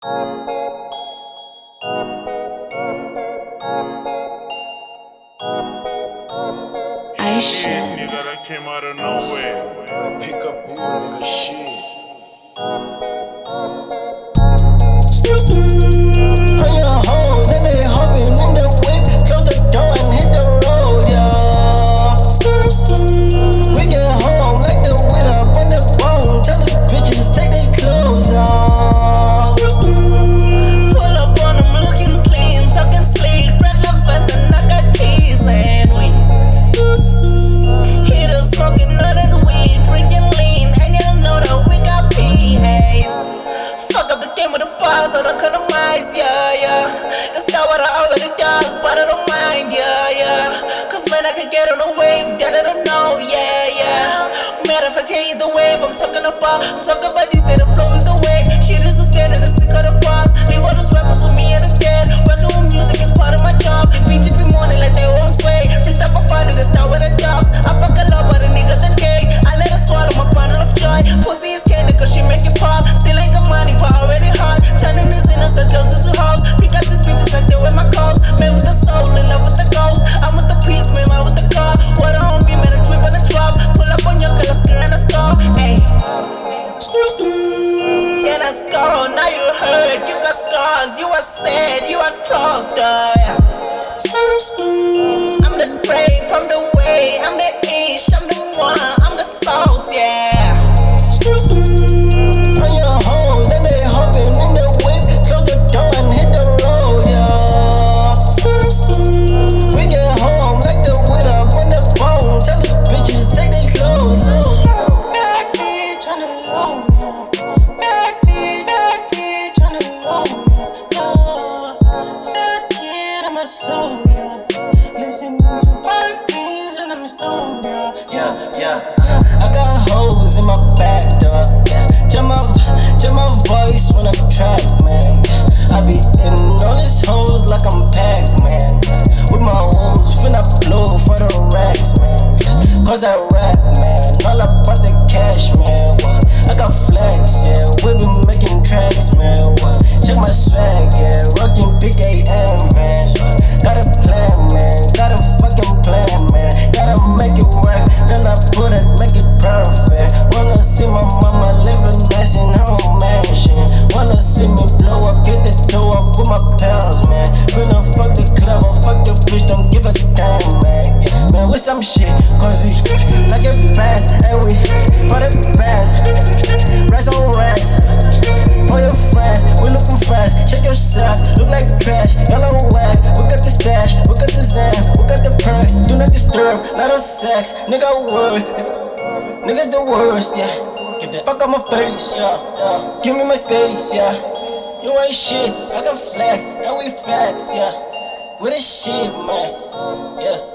Shit, nigga, that came out of nowhere. I pick up boo, nigga, shit. On your hoes, and they hopping in the whip. Close the door and hit the road, yeah. We get home like the wind up on the phone. Tell us bitches take their clothes off. Pull up on them looking clean, talking sleek, dreadlocks, fans, and I got cheese and weed. Hitters smoking another weed, drinking lean, and you know that we got PAs. Fuck up the game with the bars, I don't compromise, yeah. That's not what I already does, but I don't mind, yeah. Cause man, I can get on a wave that I don't know, yeah. Matter of fact, hey, is the wave I'm talking about these, say the flow is the wave. Shit is the standard, the sick of the bars. Leave all those rappers with me and the dead. Working with music is part of my job. Beach every morning like they won't sway. Freestyle for fun, niggas start with the dogs. I fuck a lot, but a nigga the gay. I let her swallow my bottle of joy. Pussy is candy, cause she make it pop. Still ain't got money, but already hot. Turning these innocent girls into hoes. Pick up these bitches like they wear my clothes. Man with the soul, in love with the ghost. I'm with the peace, man, man with the car. What on me, man, a trip on the drop. Pull up on your color, screen and a star. Ayy. Yeah, let's go. Now you heard, you got scars. You are sad, you are crossed, yeah. I'm the grape, I'm the way, I'm the ish, I'm the one, I'm the sauce, yeah. On your hoes, and they hopping in the whip. Close the door and hit the road, yeah. We get home like the wind up on the phone. Tell us bitches take their clothes off. Backbeat tryna low, yeah. Backbeat tryna low, yeah. Sad kid in my soul, yeah. Listening to pipe dreams and I'm stoned, yeah. I got hoes in my back, dog. Yeah. Check my voice when I track, man. I be in all these hoes like I'm Pac-Man. With my hoes, finna blow for the racks, man. Cause I rap, man. All about the cash, man. What? I got flags, yeah. We been making tracks, man. What? Check my swag, yeah. Rockin' big AM, man. Got a plan, man. Got a fucking plan, man. Gotta make it work, then I put it, make it perfect. Wanna see my mama living nice in her own mansion. Wanna see me blow up, get the dough up with my pals, man. Finna fuck the club, or fuck the bitch, don't give a damn, man. Yeah, man, with some shit, cause we like it fast, and we for the best. Racks on racks, for your friends, we looking fast. Check yourself, look like trash, yellow whack. We got the stash, we got the Zan, we got the perks. Do not disturb, lot of sex, nigga word. Niggas the worst, yeah. Get the fuck out my face, yeah. Give me my space, yeah. You ain't shit, I got flex, and we flex, yeah. With this shit, man, yeah.